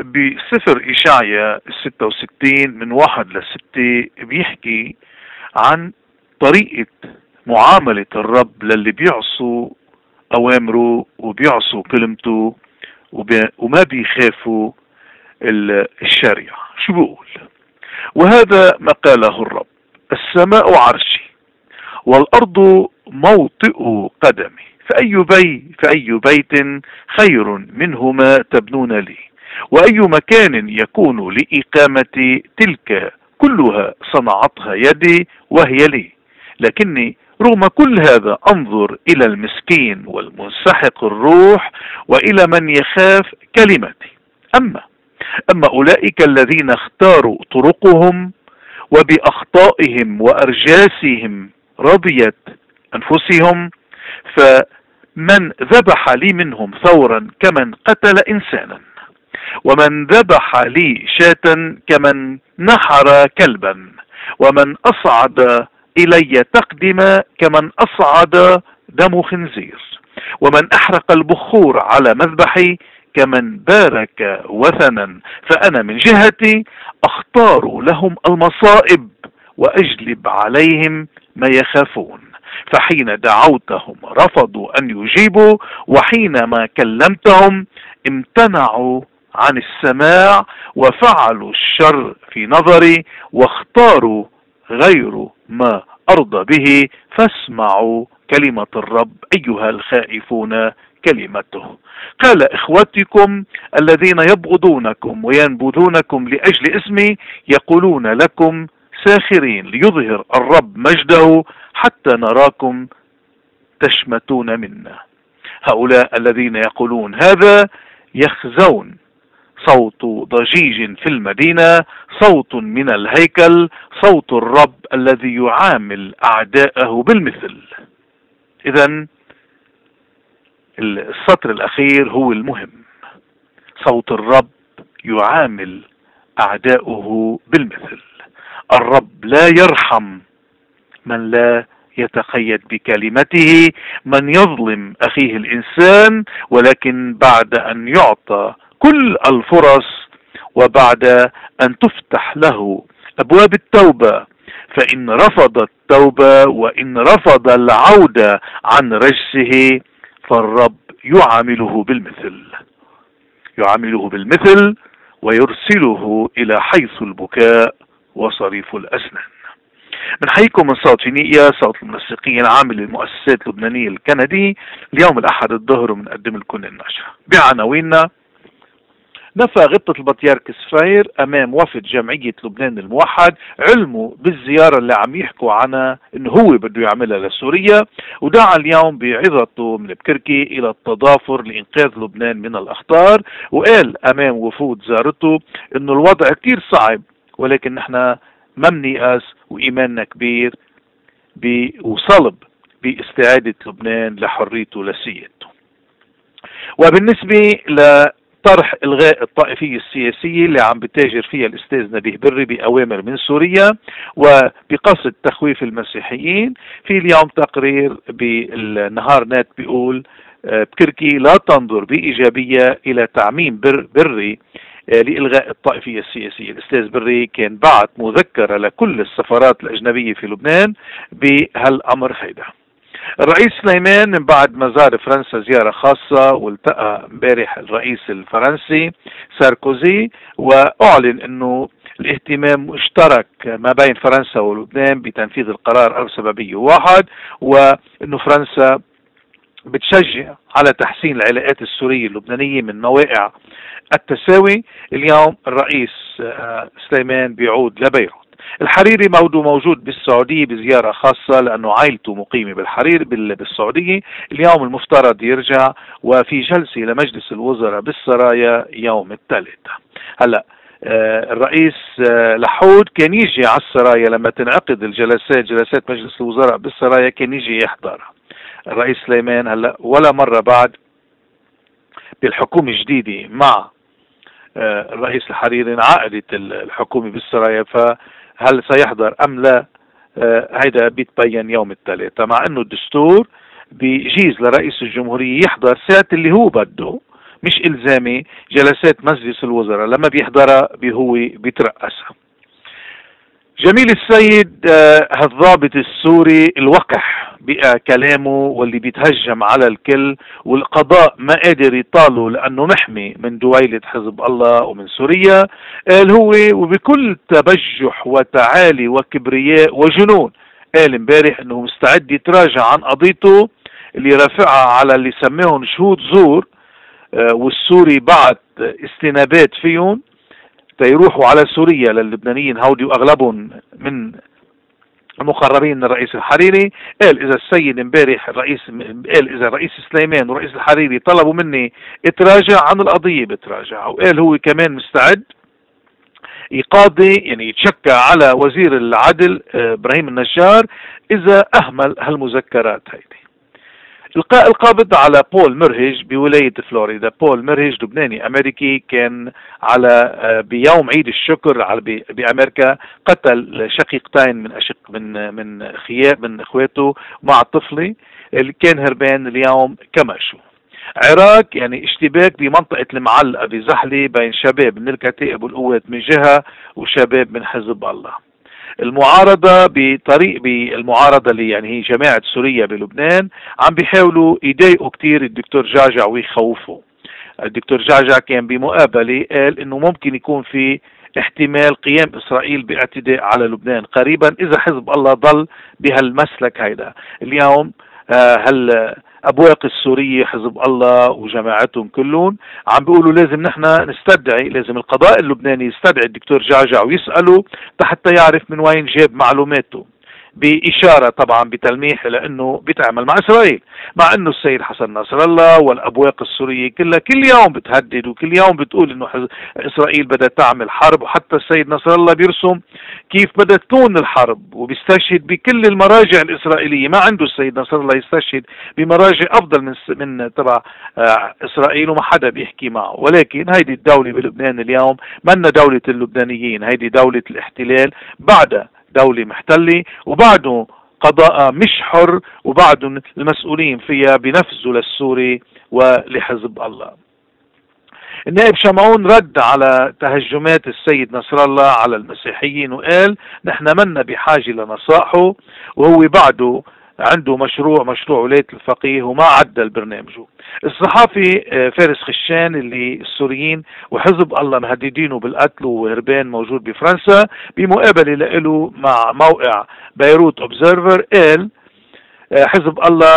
بسفر إشعيا 66 من 1 ل6 بيحكي عن طريقة معاملة الرب للي بيعصوا أوامره وبيعصوا كلمته وما بيخافوا الشريعة. شو بيقول؟ وهذا ما قاله الرب: السماء عرشي والأرض موطئ قدمي، فأي بيت خير منهما تبنون لي، وأي مكان يكون لإقامتي تلك كلها صنعتها يدي وهي لي. لكني رغم كل هذا أنظر إلى المسكين والمنسحق الروح وإلى من يخاف كلمتي. أما أولئك الذين اختاروا طرقهم وبأخطائهم وأرجاسهم رضيت أنفسهم، فمن ذبح لي منهم ثورا كمن قتل إنسانا، ومن ذبح لي شاة كمن نحر كلبا، ومن أصعد إلي تقدم كمن أصعد دم خنزير، ومن أحرق البخور على مذبحي كمن بارك وثنا. فأنا من جهتي أختار لهم المصائب وأجلب عليهم ما يخافون. فحين دعوتهم رفضوا أن يجيبوا، وحينما كلمتهم امتنعوا عن السماع، وفعلوا الشر في نظري واختاروا غير ما أرضى به. فاسمعوا كلمة الرب أيها الخائفون كلمته. قال: إخوتكم الذين يبغضونكم وينبذونكم لأجل اسمي يقولون لكم ساخرين، ليظهر الرب مجده حتى نراكم تشمتون منا. هؤلاء الذين يقولون هذا يخزون صوت ضجيج في المدينة، صوت من الهيكل، صوت الرب الذي يعامل أعداءه بالمثل. إذن السطر الأخير هو المهم: صوت الرب يعامل أعداؤه بالمثل. الرب لا يرحم من لا يتقيد بكلمته، من يظلم أخيه الإنسان، ولكن بعد أن يعطى كل الفرص وبعد أن تفتح له أبواب التوبة، فإن رفض التوبة وإن رفض العودة عن رجسه فالرب يعامله بالمثل ويرسله إلى حيث البكاء وصريف الأسنان. بنحييكم من صوت فينيقيا، صوت المنسقين عامل المؤسسات اللبنانية الكندي. اليوم الأحد الظهر بنقدم لكم النشرة بعناويننا: نفى غبطة البطيارك سفير أمام وفد جمعية لبنان الموحد علمه بالزيارة اللي عم يحكوا عنها إنه هو بده يعملها لسوريا، ودعا اليوم بعظته من بكركي إلى التضافر لإنقاذ لبنان من الأخطار، وقال أمام وفود زارته إنه الوضع كتير صعب ولكن نحن ما بنيأس وإيماننا كبير وصلب باستعادة لبنان لحريته لسيادته. وبالنسبة طرح إلغاء الطائفية السياسية اللي عم بتاجر فيها الأستاذ نبيه بري بأوامر من سوريا وبقصد تخويف المسيحيين، في اليوم تقرير بالنهار نت بيقول بكركي لا تنظر بإيجابية إلى تعميم بري لإلغاء الطائفية السياسية. الأستاذ بري كان بعت مذكرة لكل السفارات الأجنبية في لبنان بهالأمر هيدا. الرئيس سليمان من بعد ما زار فرنسا زيارة خاصة والتقى امبارح الرئيس الفرنسي ساركوزي، وأعلن أنه الاهتمام مشترك ما بين فرنسا ولبنان بتنفيذ القرار 4701، وأنه فرنسا بتشجع على تحسين العلاقات السورية اللبنانية من مواقع التساوي. اليوم الرئيس سليمان بيعود لبيروت. الحريري موجود بالسعودية بزيارة خاصة لأنه عائلته مقيمة بالحرير بالسعودية. اليوم المفترض يرجع، وفي جلسة لمجلس الوزراء بالسرايا يوم الثلاثاء. هلأ الرئيس لحود كان يجي على السرايا لما تنعقد جلسات مجلس الوزراء بالسرايا، كان يجي يحضرها. الرئيس سليمان هلأ ولا مرة بعد بالحكومة الجديدة مع الرئيس الحريري انعقدت الحكومة بالسرايا، فهل سيحضر أم لا هيدا بيتبين يوم الثلاثاء، مع انه الدستور بيجيز لرئيس الجمهورية يحضر ساعة اللي هو بده، مش إلزامي. جلسات مجلس الوزراء لما بيحضرها هو بيترأسها. جميل السيد هالضابط السوري الوقح بكلامه واللي بيتهجم على الكل، والقضاء ما قادر يطاله لأنه محمي من دويلة حزب الله ومن سوريا. قال هو وبكل تبجح وتعالي وكبرياء وجنون، قال امبارح انه مستعد يتراجع عن قضيته اللي رافعها على اللي سميهم شهود زور، والسوري بعت استنابات فيهم تيروحوا على سوريا للبنانيين هودي، واغلبهم من مقربين من الرئيس الحريري. قال اذا السيد امبارح قال اذا الرئيس سليمان والرئيس الحريري طلبوا مني اتراجع عن القضية بتراجع. وقال هو كمان مستعد يقاضي يعني يتشكى على وزير العدل ابراهيم النجار اذا اهمل هالمذكرات هيدي. القاء القبض على بول مرهج بولاية فلوريدا. بول مرهج لبناني أمريكي كان على بيوم عيد الشكر بأمريكا قتل شقيقتين من اخواته مع طفلي اللي كان هربان اليوم كماشو. عراق يعني اشتباك بمنطقة المعلقة بزحلة بين شباب من الكتائب والقوات من جهة وشباب من حزب الله. المعارضة بالمعارضة اللي يعني هي جماعة سوريا بلبنان عم بيحاولوا يضايقوا كتير الدكتور جعجع ويخوفوا. الدكتور جعجع كان بمقابلة قال انه ممكن يكون في احتمال قيام اسرائيل باعتداء على لبنان قريبا اذا حزب الله ضل بهالمسلك هيدا. اليوم الابواق السورية حزب الله وجماعتهم كلهم عم بيقولوا لازم نحن نستدعي، لازم القضاء اللبناني يستدعي الدكتور جعجع ويسأله حتى يعرف من وين جاب معلوماته، بإشارة طبعا بتلميح لأنه بيتعامل مع إسرائيل، مع أنه السيد حسن نصر الله والأبواق السورية كلها كل يوم بتهدد وكل يوم بتقول أنه إسرائيل بدها تعمل حرب، وحتى السيد نصر الله بيرسم كيف بدها تكون الحرب وبيستشهد بكل المراجع الإسرائيلية. ما عنده السيد نصر الله يستشهد بمراجع أفضل من تبع إسرائيل وما حدا بيحكي معه. ولكن هيدي الدولة بلبنان اليوم منا دولة اللبنانيين، هيدي دولة الاحتلال، بعد دولة محتلة وبعده قضاء مش حر، وبعده المسؤولين فيها بنفذوا للسوري ولحزب الله. النائب شمعون رد على تهجمات السيد نصر الله على المسيحيين وقال نحن منا بحاجة لنصائحه، وهو بعده عنده مشروع ولاية الفقيه وما عدل برنامجه. الصحافي فارس خشان اللي السوريين وحزب الله مهددينه بالقتل وهربان موجود بفرنسا، بمقابلة له مع موقع بيروت اوبزرفر قال حزب الله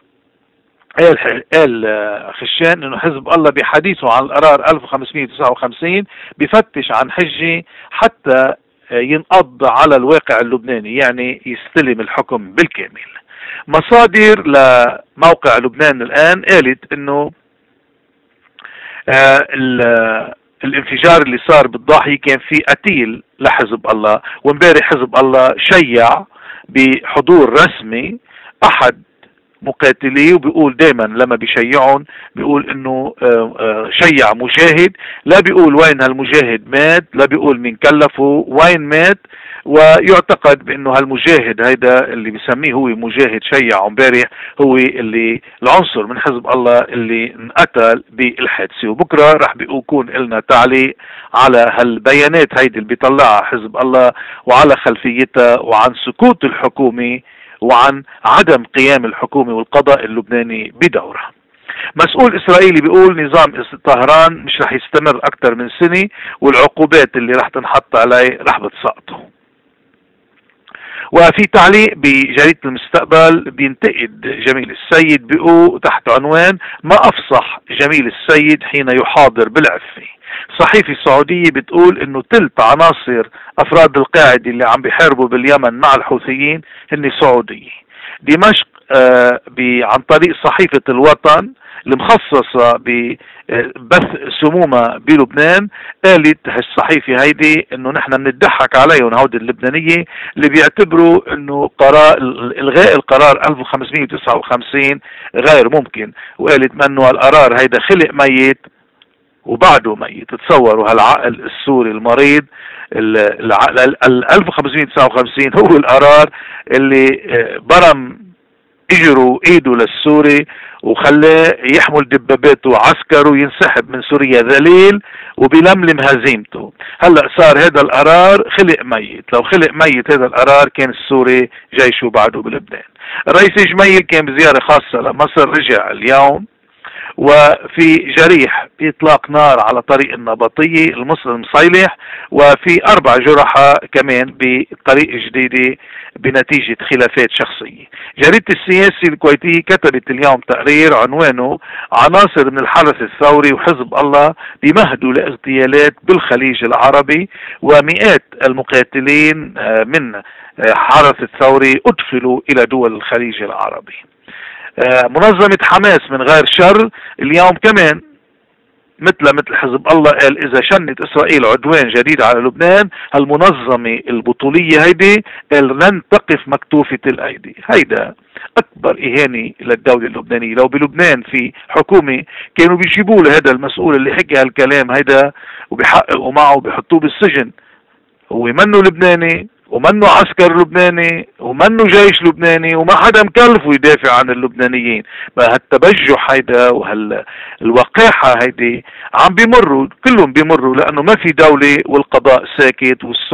قال خشان انه حزب الله بحديثه عن القرار 1559 بفتش عن حجة حتى ينقض على الواقع اللبناني، يعني يستلم الحكم بالكامل. مصادر لموقع لبنان الآن قالت انه الانفجار اللي صار بالضاحية كان فيه قتيل لحزب الله، وامبارح حزب الله شيع بحضور رسمي احد مقاتليه، وبيقول دائما لما بيشيعون بيقول انه شيع مجاهد، لا بيقول وين هالمجاهد مات، لا بيقول مين كلفه وين مات، ويعتقد بانه هالمجاهد هيدا اللي بيسميه هو مجاهد شيع امبارح هو اللي العنصر من حزب الله اللي انقتل بالحادثه. وبكره رح بيكون لنا تعليق على هالبيانات هيدي اللي بيطلعها حزب الله وعلى خلفيتها وعن سكوت الحكومه وعن عدم قيام الحكومة والقضاء اللبناني بدورها. مسؤول إسرائيلي بيقول نظام طهران مش رح يستمر أكثر من سنة، والعقوبات اللي رح تنحط عليه رح بتسقطه. وفي تعليق بجريدة المستقبل بينتقد جميل السيد بيقول تحت عنوان ما أفصح جميل السيد حين يحاضر بالعفة. صحيفة سعودية بتقول انه تلت عناصر افراد القاعدة اللي عم بيحاربوا باليمن مع الحوثيين هن سعودية. دمشق عن طريق صحيفة الوطن المخصصة ببث سمومة بلبنان قالت هالصحيفة هيدي انه نحن بنضحك عليهم هود اللبنانية اللي بيعتبروا انه الغاء القرار 1559 غير ممكن، وقالت منه القرار هيدا خلق ميت وبعده ميت. تصوروا هالعقل السوري المريض. ال 1559 هو القرار اللي برم اجروا ايده للسوري وخلاه يحمل دباباته وعسكره وينسحب من سوريا ذليل وبيلملم هزيمته. هلا صار هذا القرار خلق ميت، لو خلق ميت هذا القرار كان السوري جيشه بعده بلبنان. الرئيس جميل كان بزيارة خاصة لمصر، رجع اليوم وفي جريح بإطلاق نار على طريق النبطية المسلم صيلح، وفي 4 جرحى كمان بطريق جديدة بنتيجة خلافات شخصية. جريدة السياسي الكويتية كتبت اليوم تقرير عنوانه عناصر من الحرس الثوري وحزب الله بمهدوا لاغتيالات بالخليج العربي، ومئات المقاتلين من حرس الثوري أدخلوا إلى دول الخليج العربي. منظمة حماس من غير شر اليوم كمان مثل حزب الله قال إذا شنت إسرائيل عدوان جديد على لبنان، هالمنظمة البطولية هيدي قال لن تقف مكتوفة الأيدي. هيدا أكبر إهانة للدولة اللبنانية. لو بلبنان في حكومة كانوا بيجيبوا له هذا المسؤول اللي حكي هالكلام هيدا وبيحققوا معه وبيحطوه بالسجن. هو منه لبناني ومنه عسكر لبناني ومنه جيش لبناني وما حدا مكلفه يدافع عن اللبنانيين. هالتبجح هيدا وهالوقاحة هيدي عم بيمروا كلهم بيمروا، لأنه ما في دولة والقضاء ساكت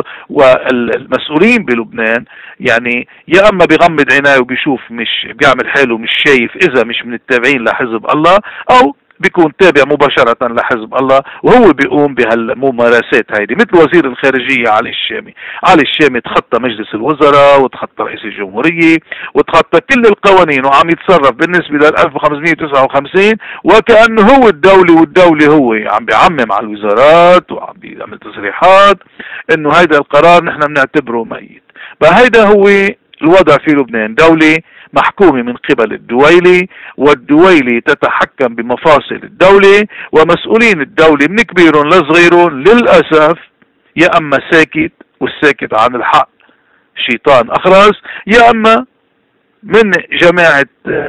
والمسؤولين بلبنان يعني يا أما بيغمض عينيه وبيشوف مش بيعمل حاله مش شايف إذا مش من التابعين لحزب الله، أو بيكون تابع مباشرة لحزب الله وهو بيقوم بهالممارسات هيدي. مثل وزير الخارجية علي الشامي. علي الشامي تخطى مجلس الوزراء وتخطى رئيس الجمهورية وتخطى كل القوانين وعم يتصرف بالنسبة لل 1559 وكأنه هو الدولة والدولة هو عم بيعمم على الوزارات وعم بيعمل تصريحات انه هيدا القرار نحن بنعتبره ميت. فهيدا هو الوضع في لبنان. دولة محكومة من قبل الدويلة، والدويلة تتحكم بمفاصل الدولة، ومسؤولين الدولة من كبيرهم لصغيرهم للأسف يا أما ساكت، والساكت عن الحق شيطان أخرس، يا أما من جماعة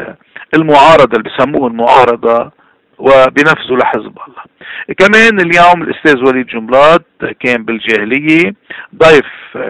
المعارضة اللي بسموه المعارضة وبنفسه لحزب الله. كمان اليوم الأستاذ وليد جنبلاط كان بالجاهلية ضيف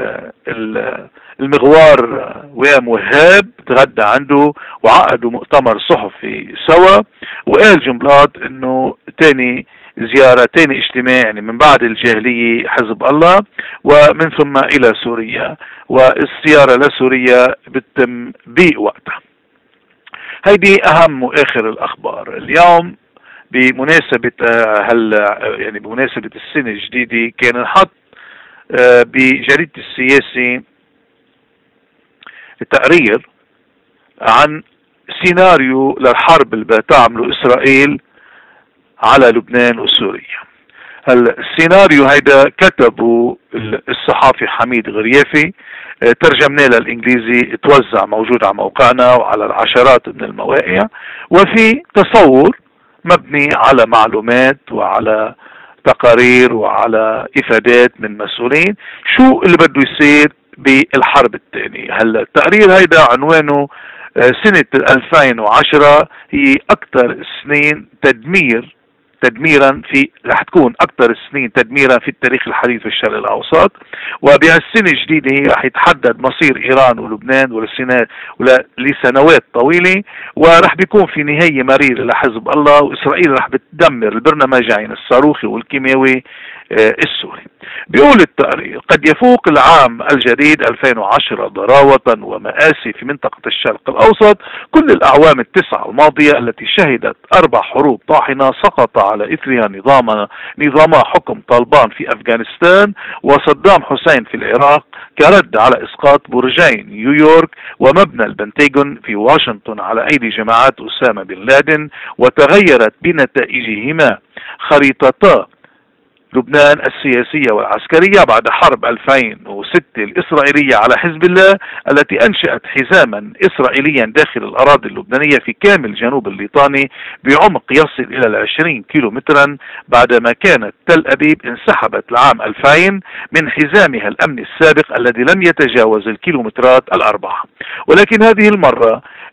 المغوار وام وهاب، تغدى عنده وعقدوا مؤتمر صحفي سوا، وقال جنبلاط انه تاني زيارة تاني اجتماع يعني من بعد الجاهلية حزب الله ومن ثم الى سوريا، والزيارة لسوريا بتتم بوقتها. هيدي اهم واخر الاخبار اليوم. بمناسبة يعني بمناسبة السنة الجديدة كان نحط بجريدة السياسي تقرير عن سيناريو للحرب اللي بتعمله إسرائيل على لبنان وسوريا. السيناريو هيدا كتبه الصحافي حميد غريافي، ترجمناه للإنجليزي، توزع موجود على موقعنا وعلى العشرات من المواقع، وفي تصور مبني على معلومات وعلى تقارير وعلى إفادات من مسؤولين شو اللي بده يصير بالحرب الثانية. هلا التقرير هيدا عنوانه سنة 2010 هي أكثر سنين تدميرا في رح تكون أكثر السنين تدميرا في التاريخ الحديث في الشرق الأوسط، وبهالسنة الجديدة هي رح يتحدد مصير إيران ولبنان لسنوات طويلة، ورح بيكون في نهاية مريرة لحزب الله، وإسرائيل رح بتدمر البرنامجين الصاروخي والكيميائي السوري. بيقول التقرير قد يفوق العام الجديد 2010 ضراوة ومآسي في منطقة الشرق الأوسط كل الأعوام التسعة الماضية التي شهدت 4 حروب طاحنة سقط على إثرها نظاما حكم طالبان في أفغانستان وصدام حسين في العراق كرد على إسقاط برجين نيويورك ومبنى البنتاغون في واشنطن على أيدي جماعات أسامة بن لادن، وتغيرت بنتائجهما خريطتا لبنان السياسية والعسكرية بعد حرب 2006 الإسرائيلية على حزب الله التي أنشأت حزاما إسرائيليا داخل الأراضي اللبنانية في كامل جنوب الليطاني بعمق يصل إلى 20 كيلومترا، بعدما كانت تل أبيب انسحبت العام 2000 من حزامها الأمني السابق الذي لم يتجاوز الكيلومترات 4. ولكن هذه المرة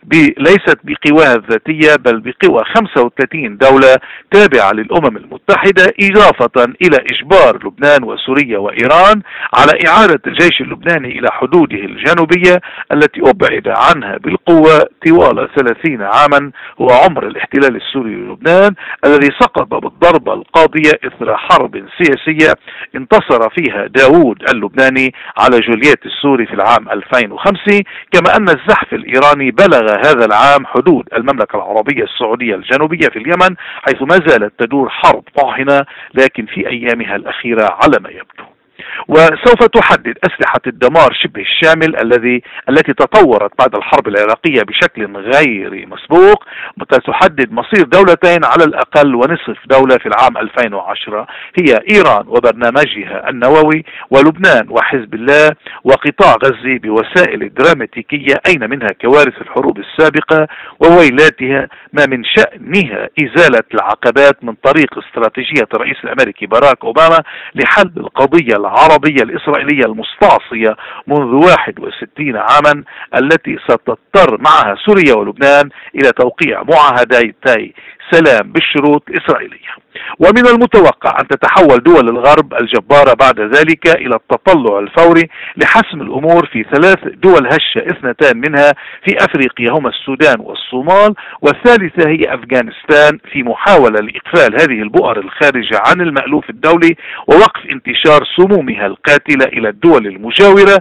ليست بقواها الذاتية بل بقوى 35 دولة تابعة للأمم المتحدة، إضافة إلى إجبار لبنان وسوريا وإيران على إعادة الجيش اللبناني إلى حدوده الجنوبية التي أبعد عنها بالقوة طوال 30 عاما، هو عمر الاحتلال السوري للبنان الذي سقط بالضربة القاضية إثر حرب سياسية انتصر فيها داوود اللبناني على جولييت السوري في العام 2005، كما أن الزحف الإيراني بلغ هذا العام حدود المملكة العربية السعودية الجنوبية في اليمن، حيث ما زالت تدور حرب طاحنة لكن في أيامها الأخيرة على ما يبدو. وسوف تحدد أسلحة الدمار شبه الشامل التي تطورت بعد الحرب العراقية بشكل غير مسبوق، تحدد مصير دولتين على الأقل ونصف دولة في العام 2010 هي إيران وبرنامجها النووي، ولبنان وحزب الله، وقطاع غزة بوسائل دراماتيكية أين منها كوارث الحروب السابقة وويلاتها، ما من شأنها إزالة العقبات من طريق استراتيجية الرئيس الأمريكي باراك أوباما لحل القضية العربية الإسرائيلية المستعصية منذ 61 عاما، التي ستضطر معها سوريا ولبنان إلى توقيع معاهدتي سلام بالشروط الإسرائيلية. ومن المتوقع أن تتحول دول الغرب الجبارة بعد ذلك إلى التطلع الفوري لحسم الأمور في 3 دول هشة، 2 منها في أفريقيا هما السودان والصومال، والثالثة هي أفغانستان، في محاولة لإقفال هذه البؤر الخارجة عن المألوف الدولي ووقف انتشار سمومها القاتلة إلى الدول المجاورة،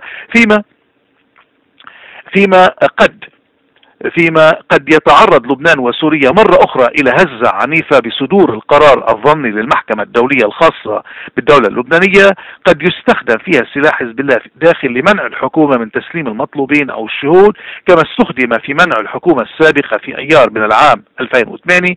فيما قد يتعرض لبنان وسوريا مرة أخرى إلى هزة عنيفة بصدور القرار الظني للمحكمة الدولية الخاصة بالدولة اللبنانية، قد يستخدم فيها سلاح حزب الله داخل لمنع الحكومة من تسليم المطلوبين أو الشهود، كما استخدم في منع الحكومة السابقة في أيار من العام 2008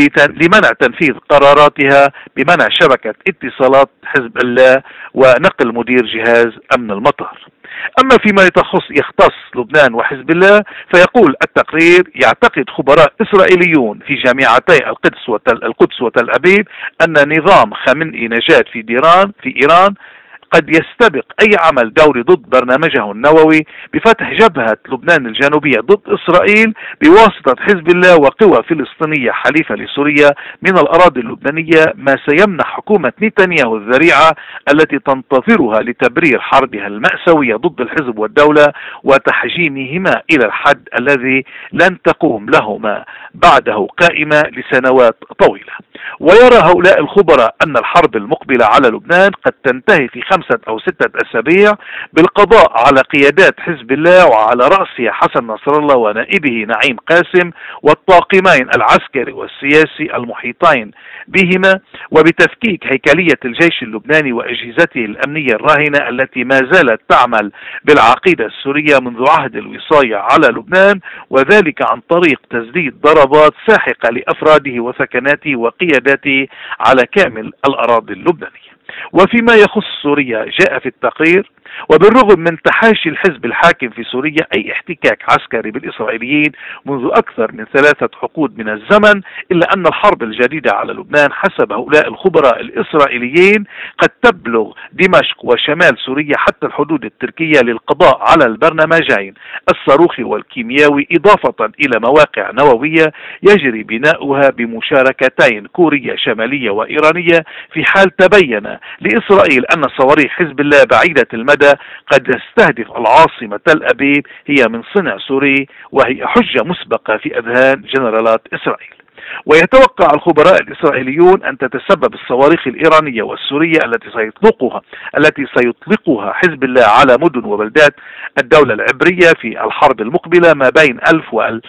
لمنع تنفيذ قراراتها بمنع شبكة اتصالات حزب الله ونقل مدير جهاز أمن المطار. أما فيما يختص لبنان وحزب الله، فيقول التقرير: يعتقد خبراء إسرائيليون في جامعتي القدس وتل أبيب أن نظام خامنئي نجاد في إيران قد يستبق أي عمل دوري ضد برنامجه النووي بفتح جبهة لبنان الجنوبية ضد إسرائيل بواسطة حزب الله وقوى فلسطينية حليفة لسوريا من الأراضي اللبنانية، ما سيمنح حكومة نتنياهو الذريعة التي تنتظرها لتبرير حربها المأساوية ضد الحزب والدولة وتحجيمهما إلى الحد الذي لن تقوم لهما بعده قائمة لسنوات طويلة. ويرى هؤلاء الخبراء أن الحرب المقبلة على لبنان قد تنتهي في 5 أو 6 أسابيع بالقضاء على قيادات حزب الله وعلى رأسها حسن نصر الله ونائبه نعيم قاسم والطاقمين العسكري والسياسي المحيطين بهما، وبتفكيك هيكلية الجيش اللبناني وأجهزته الأمنية الراهنة التي ما زالت تعمل بالعقيدة السورية منذ عهد الوصاية على لبنان، وذلك عن طريق تسديد ضربات ساحقة لأفراده وسكناته وقياداته على كامل الأراضي اللبنانية. وفيما يخص سوريا، جاء في التقرير: وبالرغم من تحاشي الحزب الحاكم في سوريا أي احتكاك عسكري بالإسرائيليين منذ أكثر من 3 عقود من الزمن، إلا أن الحرب الجديدة على لبنان حسب هؤلاء الخبراء الإسرائيليين قد تبلغ دمشق وشمال سوريا حتى الحدود التركية للقضاء على البرنامجين الصاروخي والكيميائي، إضافة إلى مواقع نووية يجري بناؤها بمشاركتين كورية شمالية وإيرانية، في حال تبين لإسرائيل أن صواريخ حزب الله بعيدة المدى قد تستهدف العاصمة تل أبيب هي من صنع سوري، وهي حجة مسبقة في أذهان جنرالات إسرائيل. ويتوقع الخبراء الإسرائيليون أن تتسبب الصواريخ الإيرانية والسورية التي سيطلقها حزب الله على مدن وبلدات الدولة العبرية في الحرب المقبلة ما بين 1000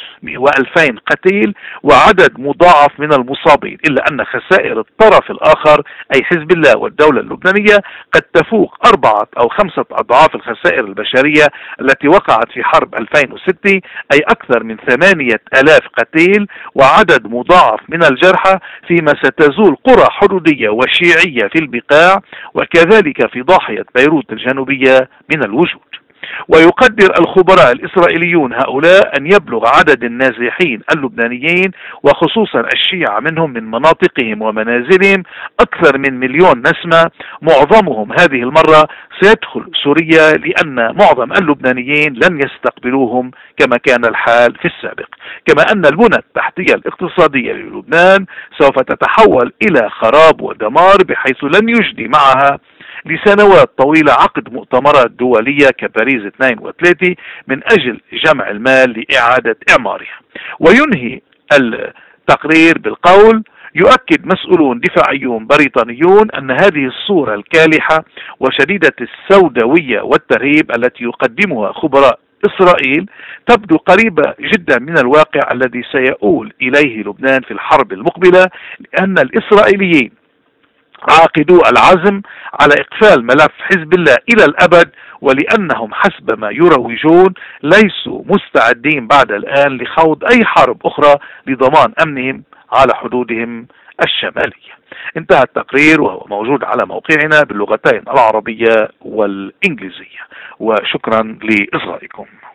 و2000 قتيل وعدد مضاعف من المصابين، إلا أن خسائر الطرف الآخر أي حزب الله والدولة اللبنانية قد تفوق 4 أو 5 أضعاف الخسائر البشرية التي وقعت في حرب 2006، أي أكثر من 8000 قتيل وعدد مضاعف من الجرحى، فيما ستزول قرى حدودية وشيعية في البقاع، وكذلك في ضاحية بيروت الجنوبية من الوجود. ويقدر الخبراء الإسرائيليون هؤلاء أن يبلغ عدد النازحين اللبنانيين وخصوصا الشيعة منهم من مناطقهم ومنازلهم أكثر من 1,000,000 نسمة، معظمهم هذه المرة سيدخل سوريا لأن معظم اللبنانيين لن يستقبلوهم كما كان الحال في السابق. كما أن البنى التحتية الاقتصادية للبنان سوف تتحول إلى خراب ودمار، بحيث لن يجدي معها لسنوات طويلة عقد مؤتمرات دولية كباريس 2 و3 من أجل جمع المال لإعادة إعمارها. وينهي التقرير بالقول: يؤكد مسؤولون دفاعيون بريطانيون أن هذه الصورة الكالحة وشديدة السوداوية والترهيب التي يقدمها خبراء إسرائيل تبدو قريبة جدا من الواقع الذي سيؤول إليه لبنان في الحرب المقبلة، لأن الإسرائيليين عاقدو العزم على إقفال ملف حزب الله إلى الأبد، ولأنهم حسب ما يروجون ليسوا مستعدين بعد الآن لخوض أي حرب أخرى لضمان أمنهم على حدودهم الشمالية. انتهى التقرير وهو موجود على موقعنا باللغتين العربية والإنجليزية، وشكرا لإصغائكم.